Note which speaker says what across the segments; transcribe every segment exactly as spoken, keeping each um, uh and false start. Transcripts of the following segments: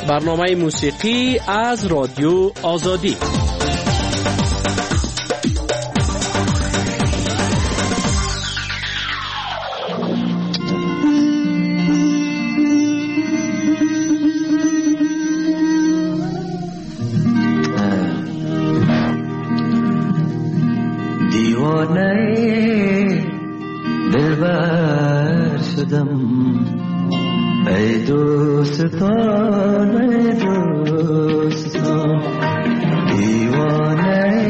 Speaker 1: برنامه موسیقی از رادیو آزادی.
Speaker 2: دیوانه دلبر شدم، ای دوستان ای دوستان، دیوانه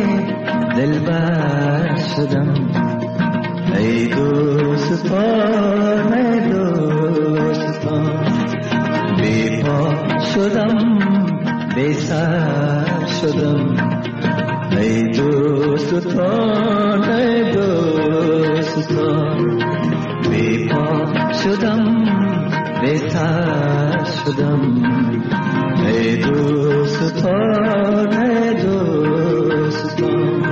Speaker 2: دلبر شدم، ای دوستان ای دوستان، بی پا شدم بی سر شدم، ای دوستان ای دوستان، بی پا شدم بی سر شدم، ای دوستان ای دوستان.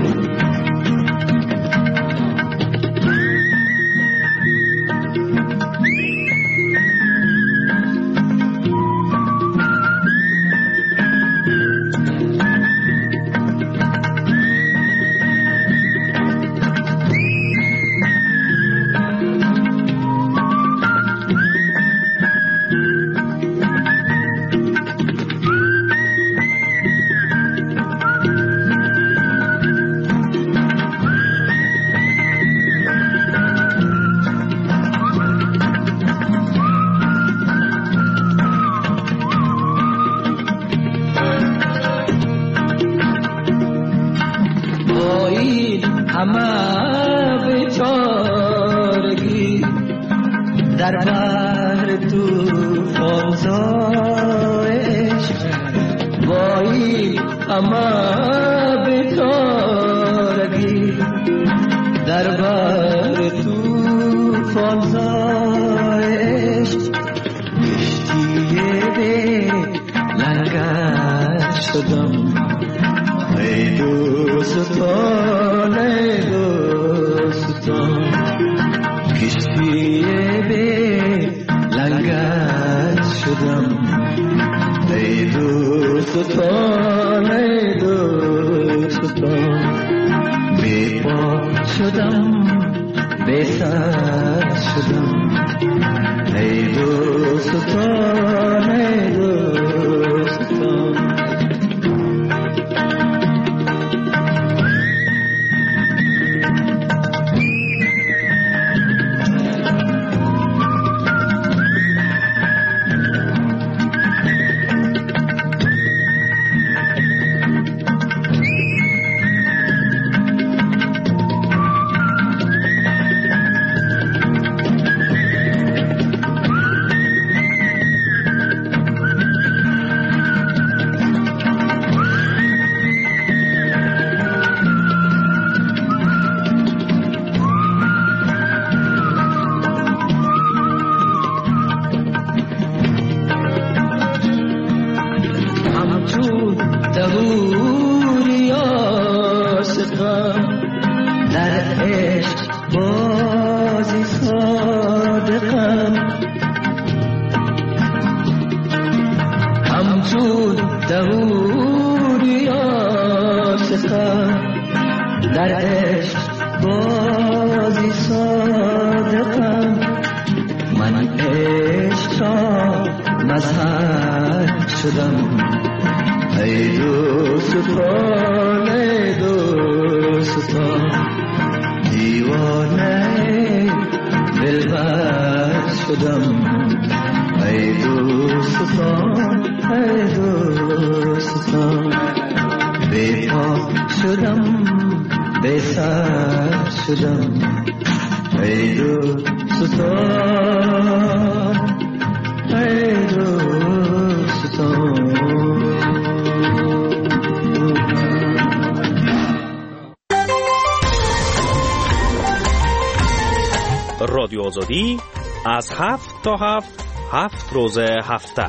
Speaker 1: رادیو آزادی از هفت تا هفت هفت روز هفته.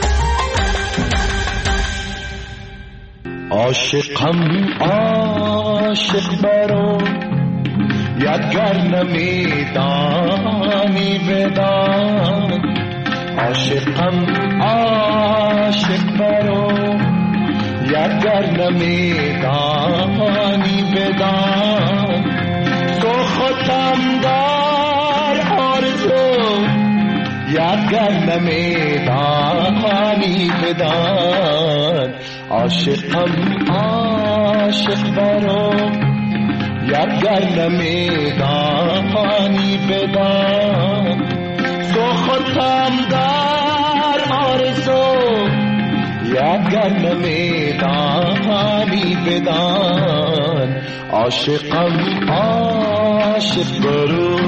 Speaker 3: عاشقم عاشق برو یادگر نمیدانی بدان، عاشقم عاشق برو اگر نمیدانی بدان تو خودم در آرزو اگر نمیدانی بدان عاشقم عاشق برو اگر نمیدانی بدان تو خودم در آرزو اگر نمیدانی بدان عاشقم عاشق برو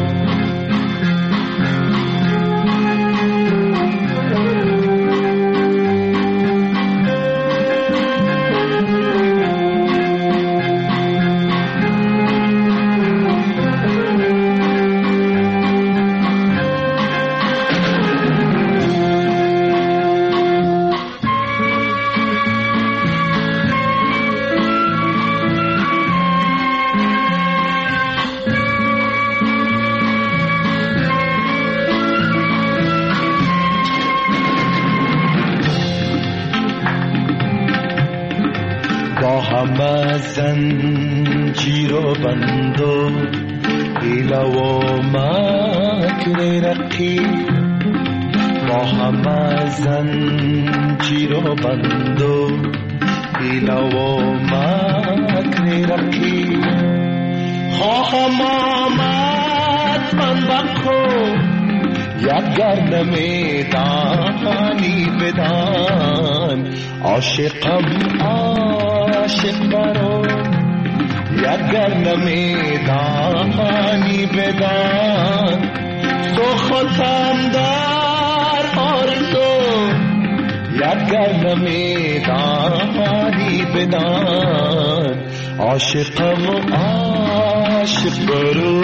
Speaker 3: همه زنجیر و بند و حیله و مکر رقیب با همه زنجیر و بند و حیله و مکر رقیب خواهم آمد من بخو اگر نمیدانی بدان عاشقم عاشق برو اگر نمیدانی بدان تو خودم در آرزو اگر نمیدانی بدان عاشقم عاشق برو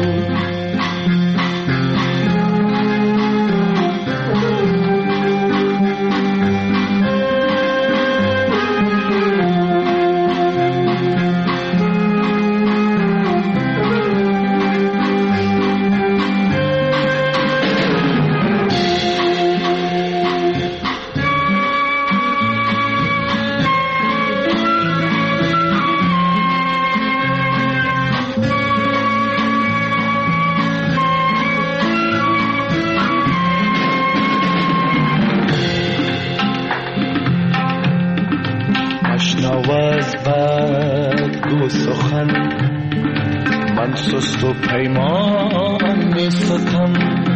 Speaker 3: نواز بد گو سخن من سست و پیمان نیستم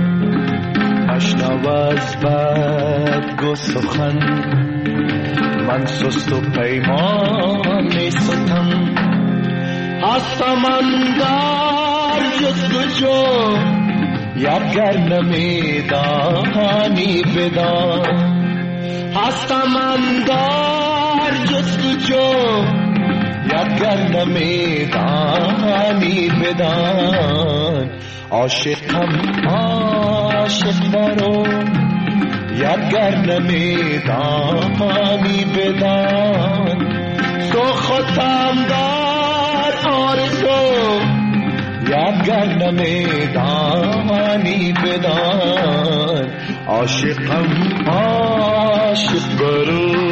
Speaker 3: اشنواز بد گو سخن من سست و پیمان نیستم هستم اندر جستجو اگر نمیدانی بدان هستم اندر جستجو اگر نمیدانی بدان عاشقم عاشق برو اگر نمیدانی بدان تو خودم در آرزو اگر نمیدانی بدان عاشقم عاشق برو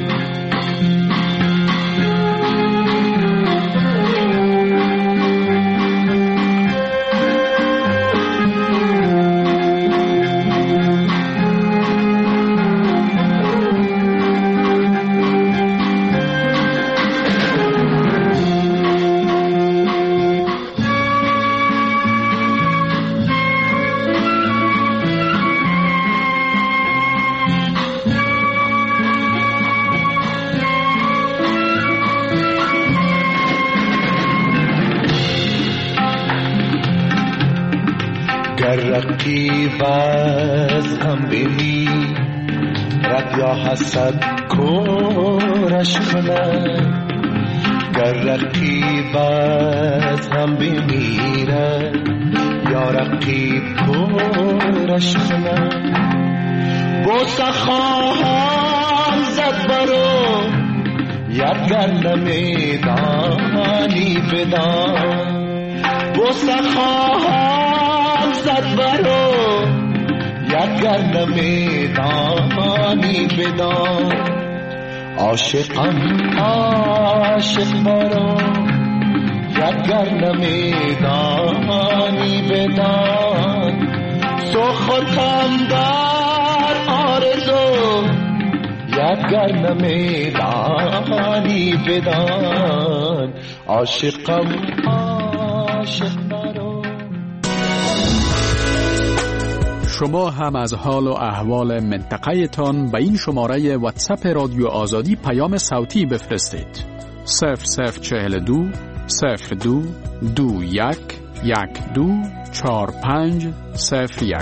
Speaker 3: رقیب از هم بینی رد یا حسد کورش کند گر رقیب از هم بمیرد یا رقیب کورش کند بوسه خواهم زد برو اگر نمیدانی بدان بوسه خواهم زد برو اگر نمیدانی بدان عاشقم عاشق مرا اگر نمیدانی بدان سخنم در آرزو اگر نمیدانی بدان عاشقم عاشق مرا.
Speaker 4: شما هم از حال و احوال منطقه تان به این شماره واتساپ رادیو آزادی پیام صوتی بفرستید. صفر صفر چهل دو صفر دو دو یک یک دو چار پنج صفر یک.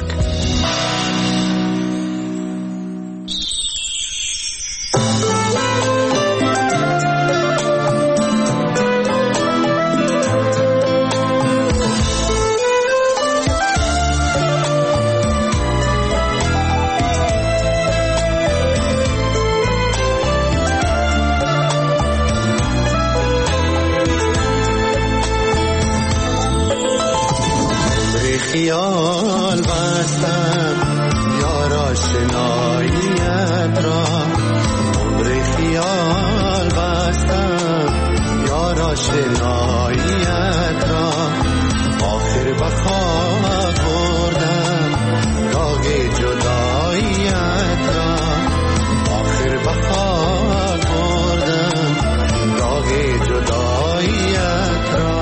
Speaker 2: خیال بستم یار آشناییت را، عمر خیال بستم یار آشناییت را، آخر بخواب بردم داغ جداییت را، آخر بخواب بردم داغ جداییت را.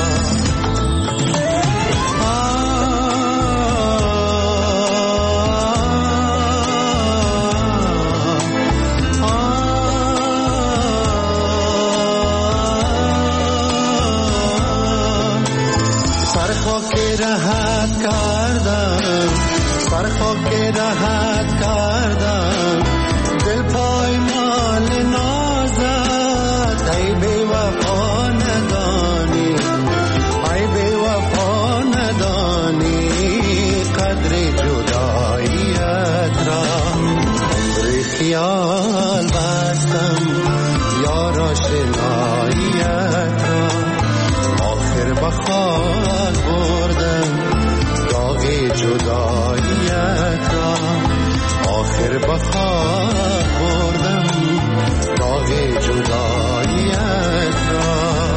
Speaker 2: راحت کردم سر خاک راحت کردم دل پایمال نازت، ای بی وفا ندانی ای بی وفا ندانی قدر جداییت را، عمر خیال بستم یار آشناییت را، آخر بخواب بردم داغ جداییت را، آخر بخواب بردم داغ جداییت را.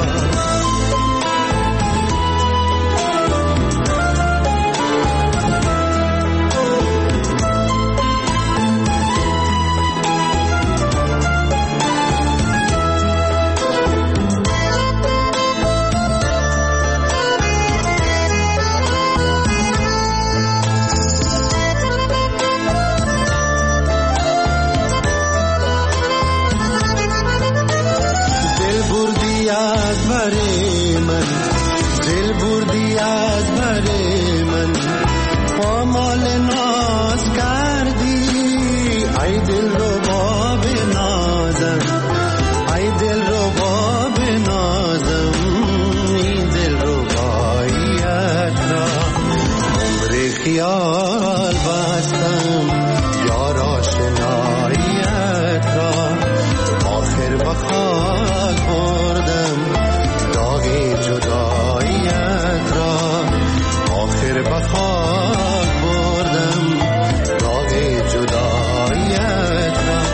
Speaker 2: دل بردی از بر من پامال ناز کردی، ای دل رو باب نازم ای دل رو باب نازم ای دل رو باییت را، عمر خیال بستم یار آشناییت را، آخر بخواب بردم داغ جداییت را، آخر بخواب بردم داغ جداییت را.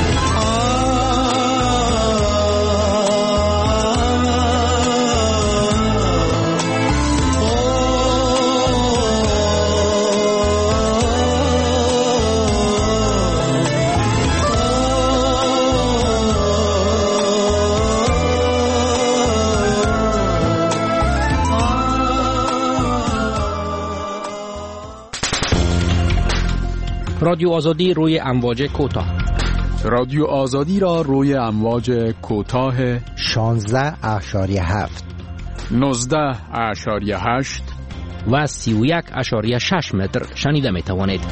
Speaker 5: رادیو آزادی روی امواج کوتاه.
Speaker 4: رادیو آزادی را روی امواج کوتاه
Speaker 6: شانزده اشاریه هفت
Speaker 4: نوزده اشاریه هشت
Speaker 5: و سی و یک اشاریه شش متر شنیده می توانید.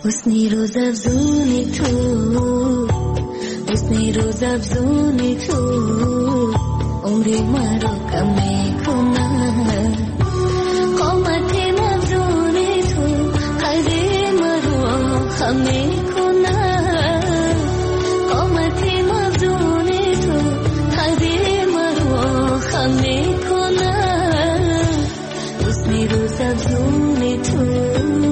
Speaker 7: حسنی روز افزونی تو، حسنی روز افزونی تو، عمری مرا کم میکنه. قامت افزونی تو، قدر مرا خم میکنه. قامت افزونی تو، قدر مرا خم میکنه. حسنی روز افزونی تو.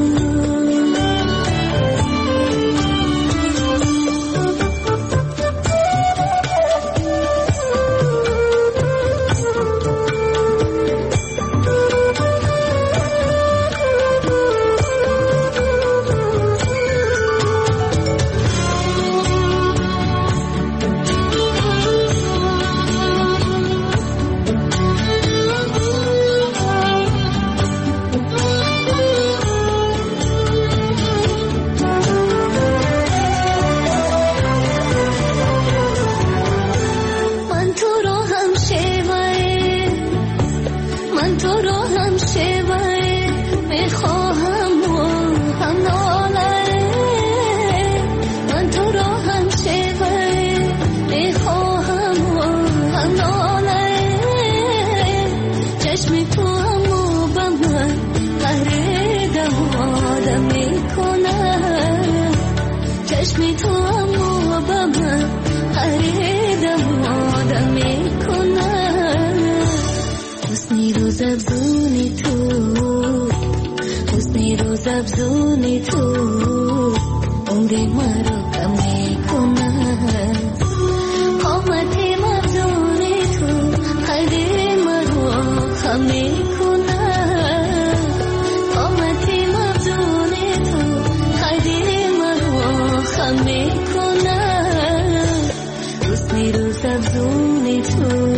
Speaker 7: افزونی تو، عمری مرا کم میکنه. قامت افزونی تو، قدر مرا خم میکنه. قامت افزونی تو، قدر مرا خم میکنه. حسنی روز افزونی تو.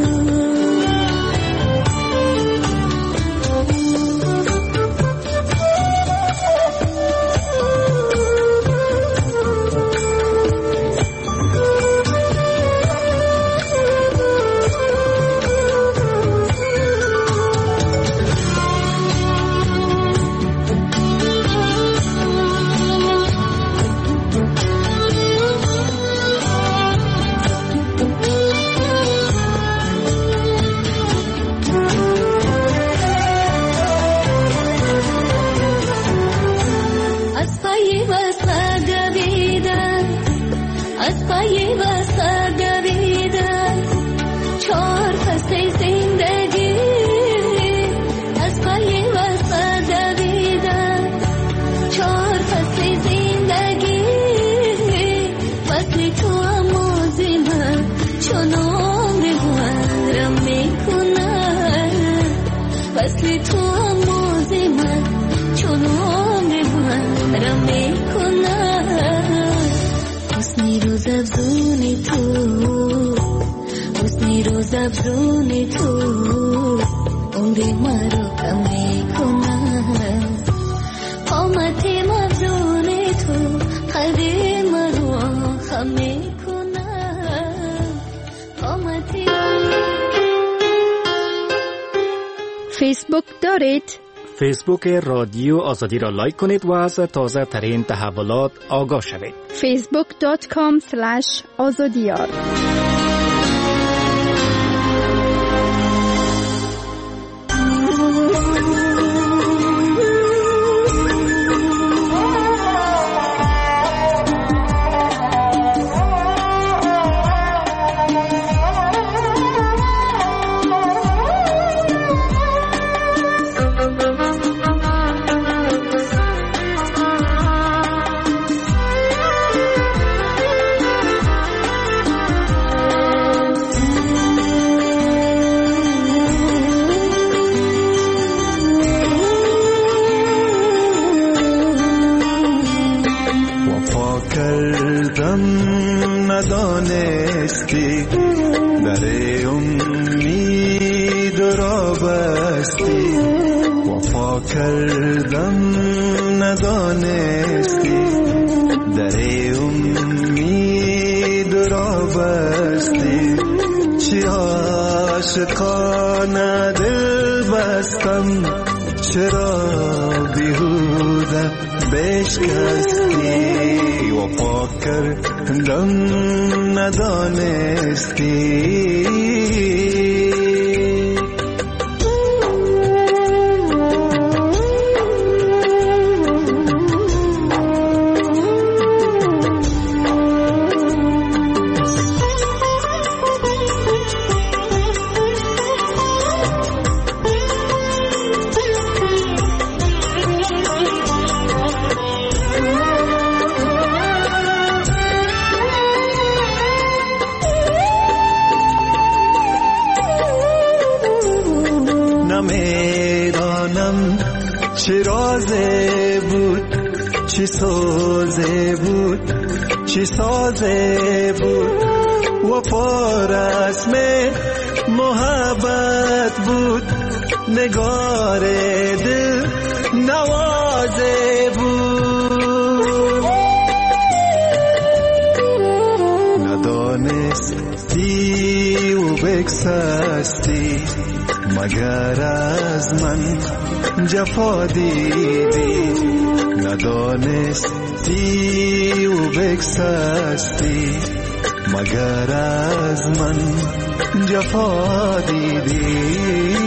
Speaker 7: افزونی تو، عمری مرا کم میکنه. قامت افزونی تو، قدر مرا خم میکنه. قامت.
Speaker 8: فیسبوک دارید؟
Speaker 1: فیسبوک رادیو آزادی را لایک کنید و از تازه ترین تحولات آگاه شوید.
Speaker 8: فیسبوک دات کام اسلش آزادیار.
Speaker 2: ندانستی در امید را بستی. وفا کردم ندانستی در امید را بستی. چرا عاشقانه دل بستم، چرا بیهوده بشکستی وفا کردن ندانستی چه رازه بود چه سازه بود چه سازه بود وفا رسم محبت بود نگار دل نوازه بود ندانستی و بگسستی مگر از من جفا دیدی ندانستی و بگسستی مگر از من جفا دیدی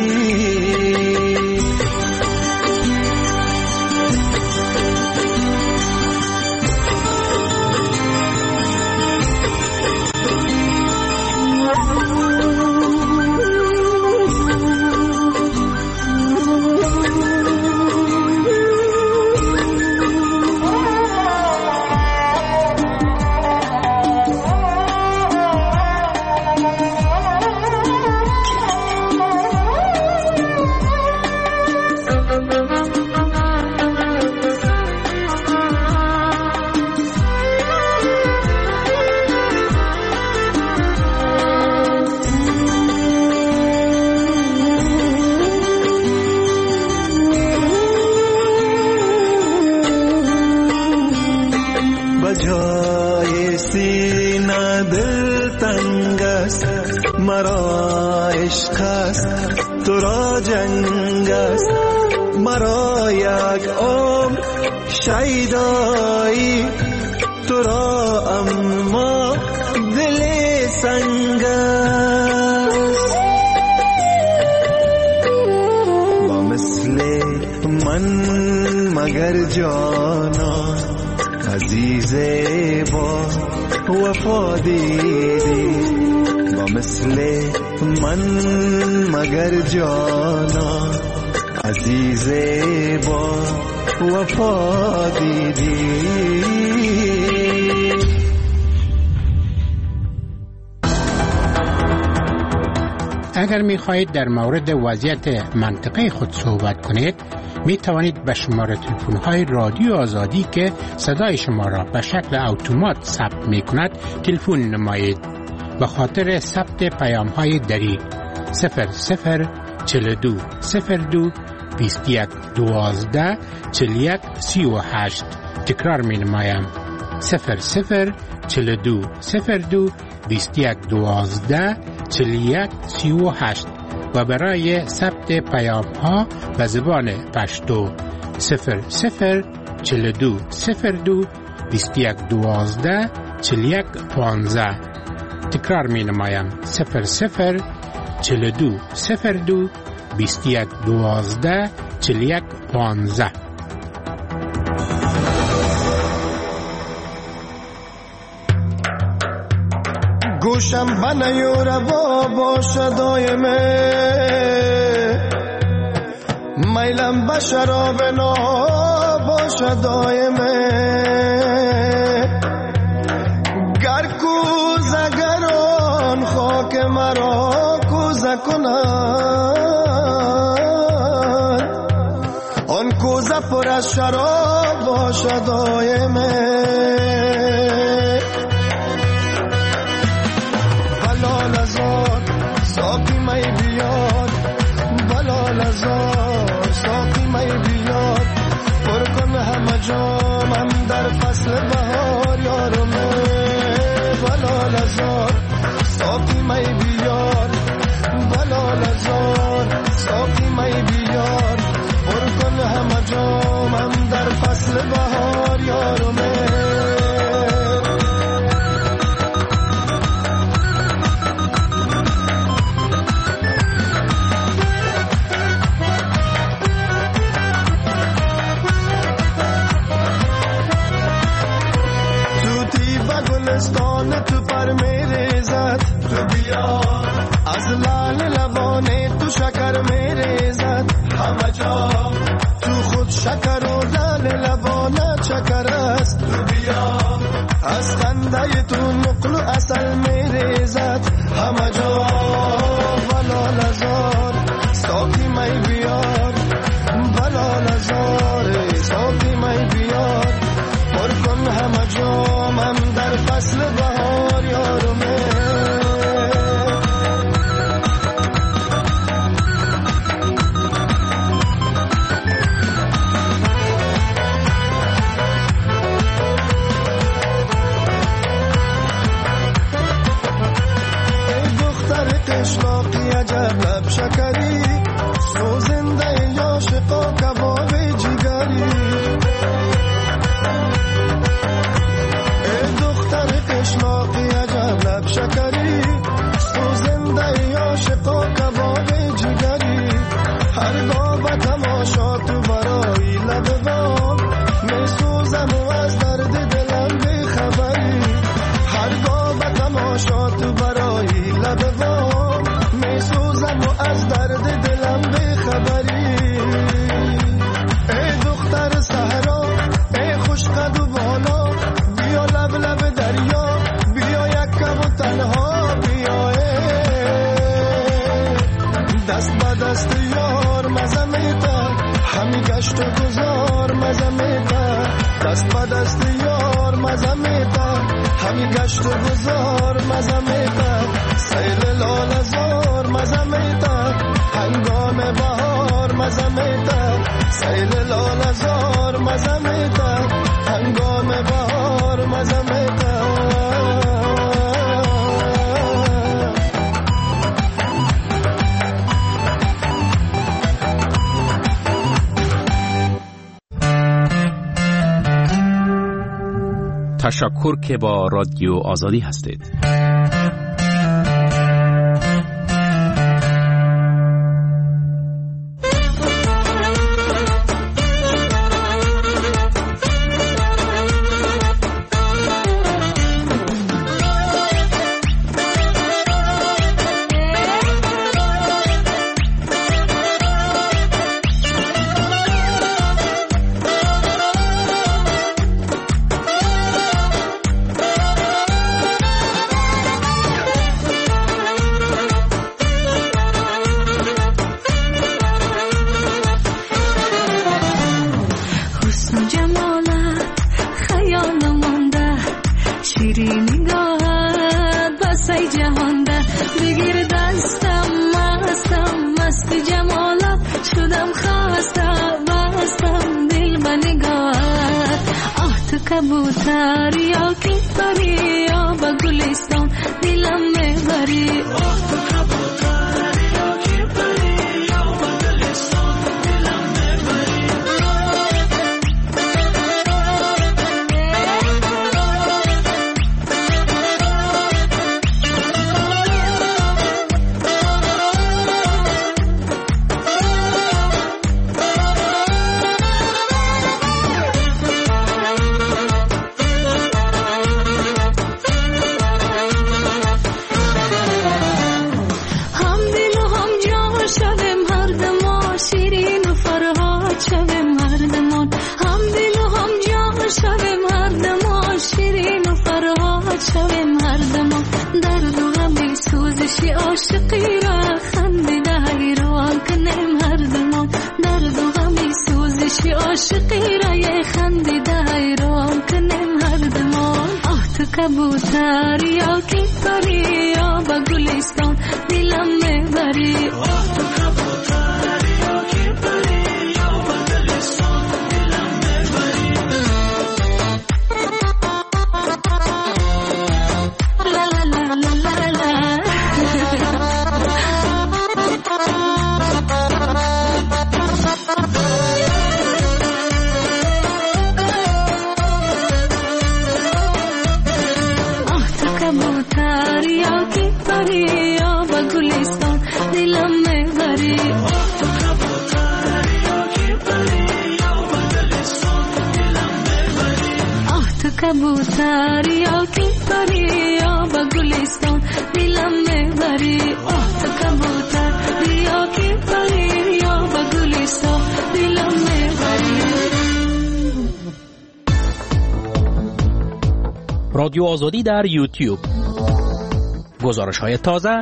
Speaker 2: مرا عشق است تو را جنگ است مرا یک عمر شیدایی تو را اما دل سنگ است با مثل من مگر جانا عزیز با وفا دیدی با مثل من مگر جانا عزیز با وفا دیدی
Speaker 9: اگر می خواهید در مورد وضعیت منطقه خود صحبت کنید می توانید به شماره تلفن های رادیو آزادی که صدای شما را به شکل اتومات ثبت می کند تلفن نمایید. به خاطر ثبت پیام های دری صفر صفر چهل و دو صفر دو بیست و یک دوازده چهل و یک سی و هشت تکرار می نمایم صفر صفر چهل و دو صفر دو بیست و یک دوازده چهل و یک سی و هشت و برای ثبت پیام ها به زبان پشتو صفر صفر چهل و دو صفر دو بیست و یک دوازده چهل و یک پانزده تکرار می نمایم صفر صفر چهل و دو صفر دو بیست و یک دوازده چهل و یک پانزده.
Speaker 10: گوشم بنیور با باشه دایمه میلم به شراب نا باشه دایمه گر کوزه گران خاک مرا کوزه کنند آن کوزه پر از شراب باشه دایمه بلال ازاد ساقی می بیاد بلال ازاد ساقی می بیاد پر کن همه جامم در فصل بهار یارمه بلال ازاد ساقی می بیاد بلال ازاد ساقی می بیاد پر کن همه جامم در فصل بهار قشلاقی عجب لب شکری سوزنده عاشقا کباب جگری ای دختر قشلاقی عجب لب شکری سوزنده عاشقا کباب جگری هرگاه به تماشا تو برای لب بام می سوزم و از درد دلم بی خبری هرگاه به تماشا تو برای لب بام می سوزم و از درد دلم بی خبری ای دختر صحرا ای خوش قد و بالا بیا لب لب دریا بیا یک کم و تنها بیا دست به دست یار مزه میده همی گشت و گذار مزه میده دست به دست یار مزه میده همی گشت و گذار مزه میده سیل لاله زار مزه میده هنگام بهار مزه میده سیل لاله زار مزه میده هنگام بهار مزه میده
Speaker 5: تشکر که با رادیو آزادی هستید.
Speaker 7: کبوتر یا کی پری یا با گلستان دلم میبری تو کبوتر یا کی پری یا با گلستان دلم میبری عاشقی را خنده دهی روان کنیم هر دمان درد و غمی سوزشی عاشقی را یه خنده دهی روان کنیم هر دمان آه تو کبوتر یا کی پری یا با گلستان دلم میبری آه تو کبوتر یا کی پری یا با گلستان دلم میبری لا لا لا لا لا لا کبوتر یا کی پری یا با گلستان دلم میبری آه تو کبوتر یا کی پری یا با گلستان دلم میبری.
Speaker 5: رادیو آزادی در یوتیوب، گزارش های تازه.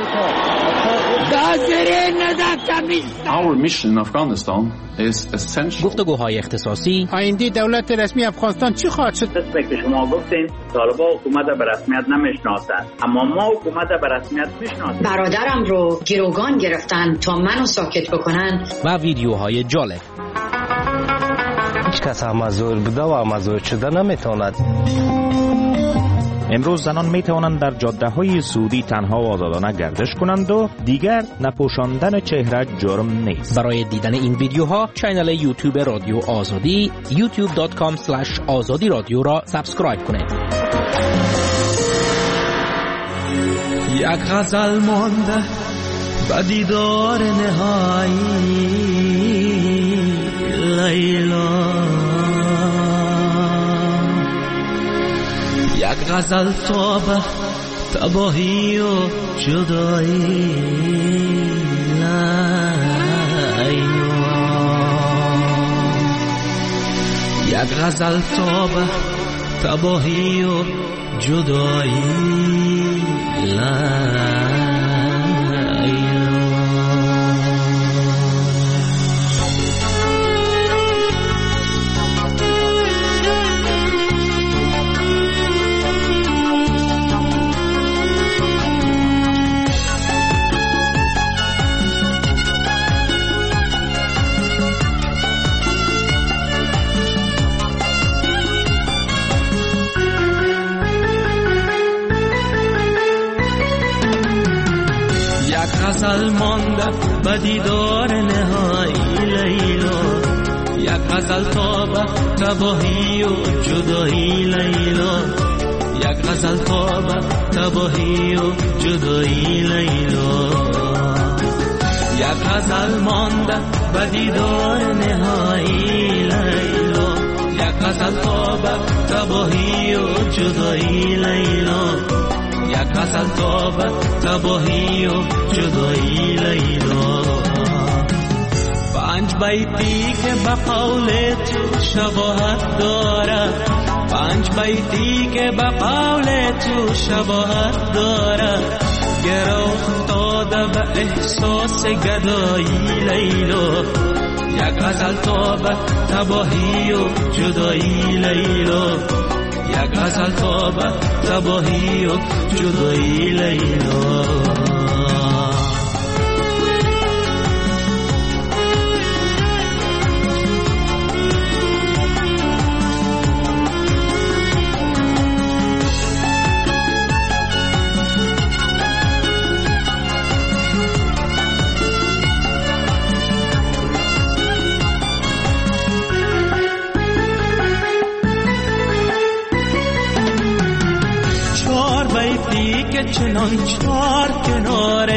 Speaker 4: Our mission in Afghanistan is essential.
Speaker 5: گفتگوهای اختصاصی.
Speaker 9: آینده دولت رسمی افغانستان چی خواهد شد؟
Speaker 11: مثل که شما گفتین طالبان حکومت به رسمیت نمیشناسند، اما ما حکومت به رسمیت میشناسیم.
Speaker 12: برادرم رو گروگان گرفتن تا منو ساکت بکنن.
Speaker 5: و ویدیوهای جالب.
Speaker 13: هیچ کس هم مزور بوده و مزور شده نمیتواند. امروز زنان می توانند در جاده های سعودی تنها و آزادانه گردش کنند و دیگر نپوشاندن چهره جرم نیست.
Speaker 5: برای دیدن این ویدیوها کانال یوتیوب رادیو آزادی یوتیوب دات کام اسلش آزادی رادیو را سابسکرایب کنید.
Speaker 14: یک غزل مانده به دیدار نهایی لیلا، یک غزل تا به تباهی و جدایی لیلا، یک غزل تا به تباهی و جدایی لیلا. غزل مانده به دیدار نهایی لیلا، یک غزل تا به تباهی و جدایی لیلا، یک غزل تا به تباهی و جدایی لیلا، یک غزل مانده به دیدار نهایی لیلا، یک غزل تا به تباهی و جدایی لیلا، یک غزل تا به تباهی و جدایی لیلا. پنج بیتی که به قول تو شباهت داره، پنج بیتی که به قول تو شباهت داره، گره افتاده به احساس گدایی لیلا، یک غزل تا به تباهی و جدایی لیلا، یک غزل تا به تباهی و جدایی لیلا. چنان چار کنار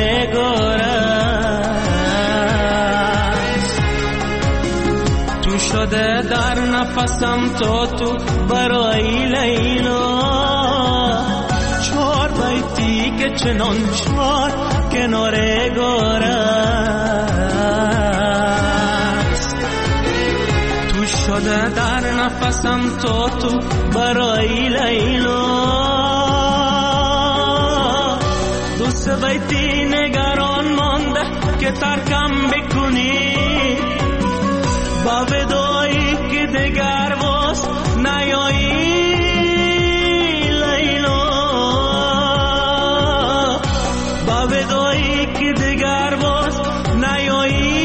Speaker 14: گارست، تو شده در نفسم تا تو برای لیلا، چار بیتی که چنان چار کنار گارست، تو شده در نفسم تا تو برای لیلا. دوست بیتی نگران مانده که ترکم بکنی، با ودایی که دگر باز نیایی لیلا، با ودایی که دگر باز نیایی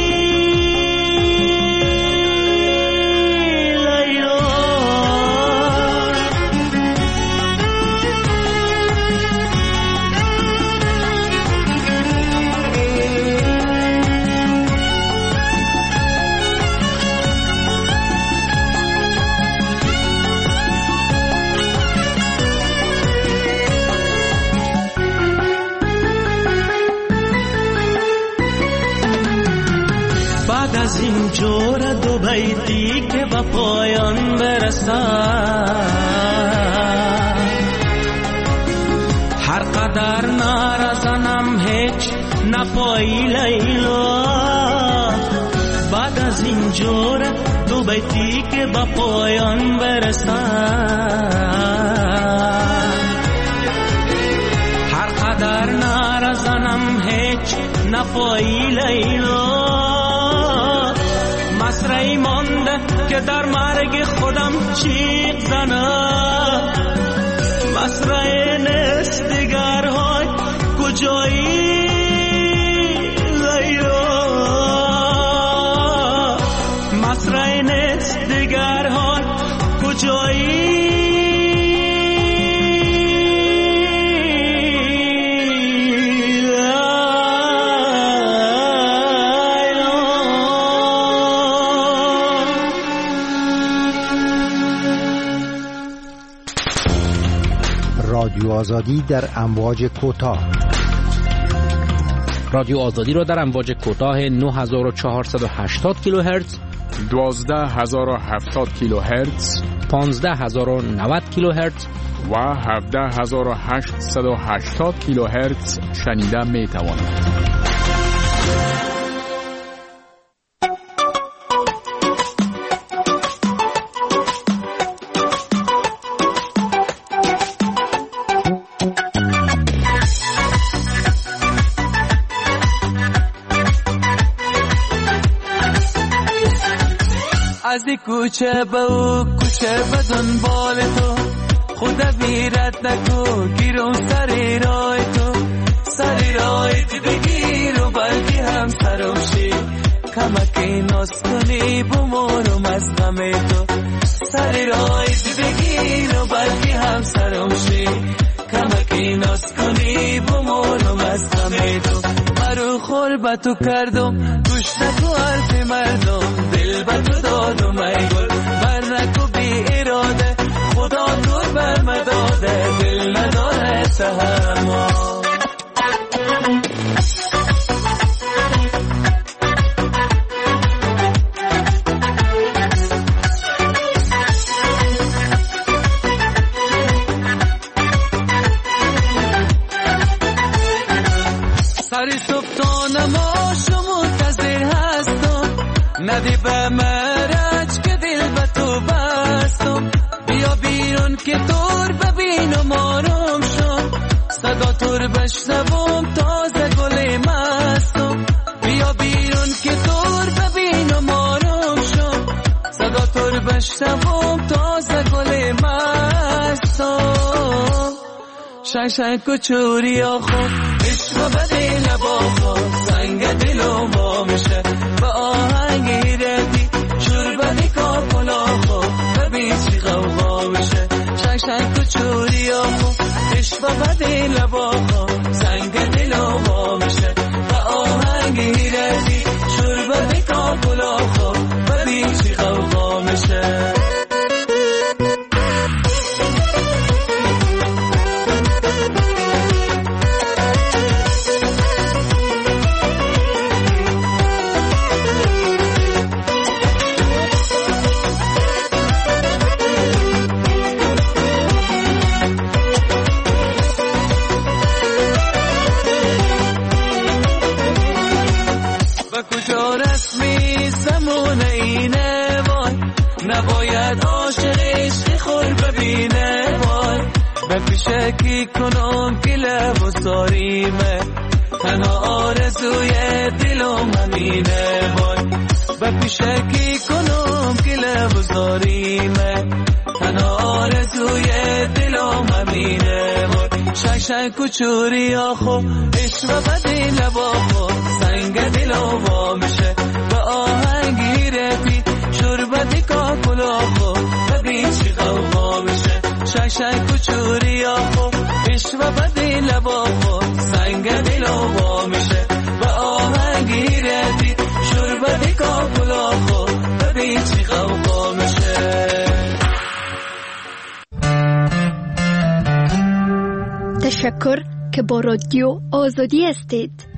Speaker 14: از این جور دو بیتی که به پایان برسد، هر قدر نرزنم هیچ نپایی لیلا، بعد از این جور دو بیتی که به پایان برسد، هر قدر نرزنم هیچ نپایی لیلا. مسرعی مانده که در مرگ خودم چیق زنم، مسرعی نیست دیگرهای کجایی لیلا، مسرعی نیست دیگرهای کجایی
Speaker 6: آزادی در امواج کوتاه.
Speaker 5: رادیو آزادی را در امواج کوتاه نه هزار و چهارصد و هشتاد کیلوهرتز،
Speaker 4: دوازده هزار و هفتاد کیلوهرتز،
Speaker 5: پانزده هزار و نود کیلوهرتز
Speaker 4: و هفده هزار و هشتصد و هشتاد کیلوهرتز شنیده می توانید.
Speaker 14: از کوچه به او کوچه به دنبال تو، خدا بیرت نکو گیرم سری رای تو، سری رای تی بگیر و بلکه هم سرم شی، کمکی ناز کنی بمورم از غم تو، سری رای تی بگیر و بلکه هم سرم شی، کمکی ناز کنی بمورم از غم تو. مرو خور به تو کردم گوش نکو حرف مردم، دل به تو دادم ای گل بر نکو بی اراده، خدا نور بر مداده دل نداره تحمل. سری صبح تا نماز منتظر هستم، ندی به مرج که دل به تو بستم، بیا بیرون که دور ببینم آرام شم، صدا تور بشنوم تازه گل مستم، بیا بیرون که دور ببینم آرام شم، صدا تور بشنوم تازه گل مستم. شای شای کچوری آخو عشق بده لبا خود سنگ دلو با میشه، با آهنگ ردی شور بدی کاکلا خود ببین چی غوغا میشه، شای شای کچوری آخو عشق بده لبا خود سنگ دلو با میشه، با آهنگ ردی شور بدی کاکلا خود ببین چی غوغا میشه. نباید عاشق عشق خور ببینه وای، به پیشه کی کنم که لب و ساریمه، تنها آرزوی دلم همینه وای، به پیشه کی کنم که لب و ساریمه، تنها آرزوی دلم همینه وای. شای شای کچوری آخو عشق بدی لبا خو سنگ دلو وا میشه، به آهنگی رفی شربتی کاکلا خو ببین چی غوغا میشه، شای شای کچوری آخو عشق بدی لبا خو سنگ دلو وا میشه، به آهنگی رفی شربتی کاکلا خو ببین چی غوغا میشه.
Speaker 8: تشکر که با رادیو آزادی هستید.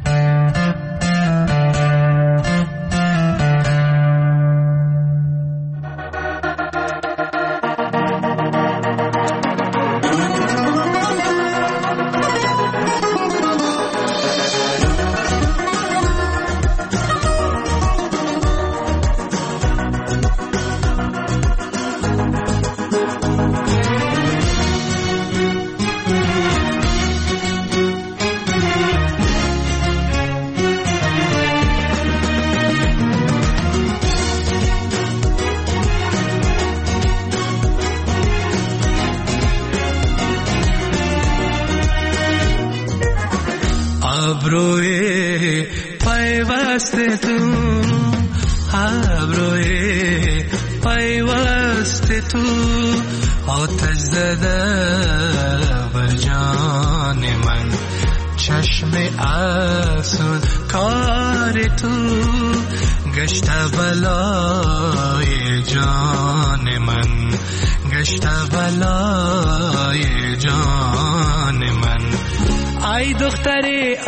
Speaker 14: ابروی پیوسته تو، ابروی پیوسته تو، آتش زده بر جان من، چشم اسود کار تو،
Speaker 3: گشت بلای جان من، گشت بلای جان من. ای دختر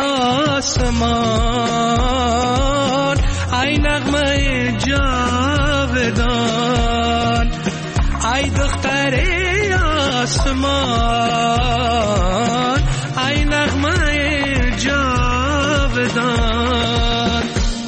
Speaker 3: آسمان، ای نغمه جاودان، ای دختر آسمان، ای نغمه جاودان.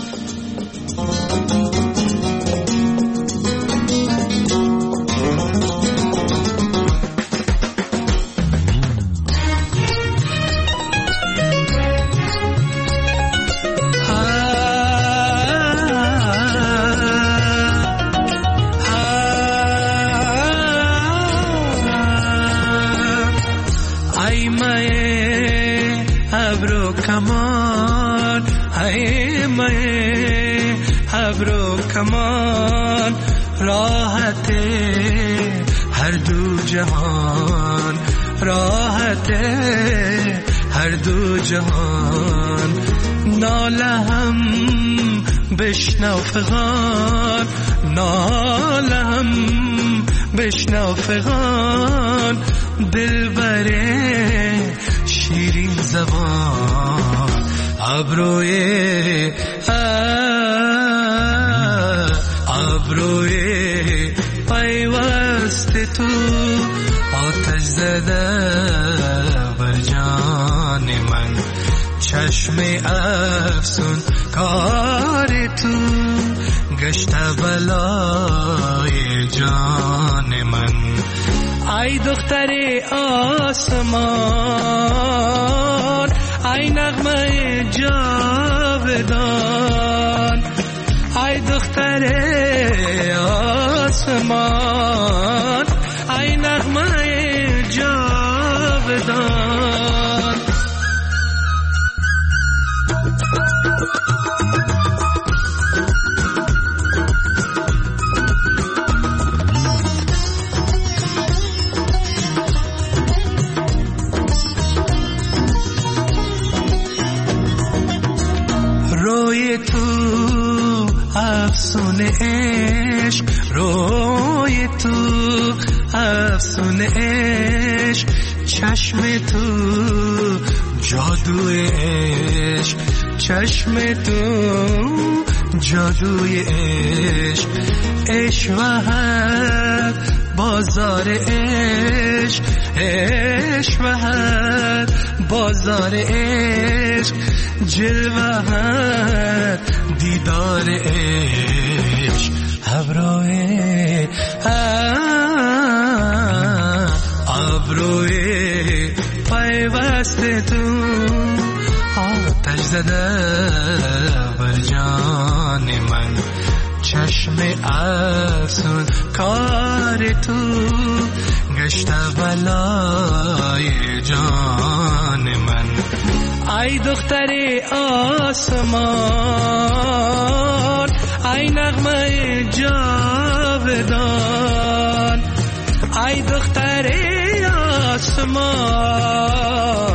Speaker 3: کمان ای مه ابرو کمان، راحت هر دو جهان، راحت هر دو جهان. ناله هم بشنو فغان، ناله هم بشنو فغان، دلبره شیرین زبان. ابروی ابروی پیوست تو آتش زده بر جان من، چشم افسون کار تو گشت بلای جان من. ای دختر آسمان، ای نغمه جاودان، ای دختر آسمان، ای نغمه جاودان. روی تو افسون عشق، روی تو افسون عشق، چشم تو جادوی عشق، چشم تو جادوی عشق. عشق و هر بازار عشق، عشق و هر بازار عشق، جلوه دیدار عشق. ابروی ابروی پیوست تو آتش زده بر جان من، چشم افسون کار تو گشت بلای جان من. ای دختر آسمان، ای نغمه جاودان، ای دختر آسمان،